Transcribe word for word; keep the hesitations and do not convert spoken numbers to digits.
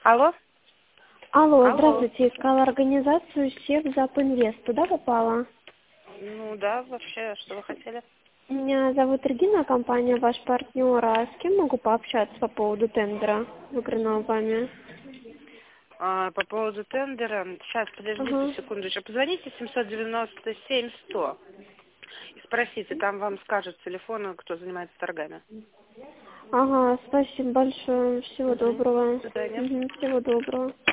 Алло? Алло, Алло. здравствуйте. Искала организацию Севзап Инвест. Туда попала? Ну да, вообще, что вы хотели? Меня зовут Регина, компания ваш партнер. А с кем могу пообщаться по поводу тендера, выигранного вами? А, по поводу тендера, сейчас, подождите Ага. секундочку. Позвоните семьсот девяносто семь сто и спросите, там вам скажет телефон, кто занимается торгами. Ага, спасибо большое. Всего Угу. доброго. До свидания. Мгм, всего доброго.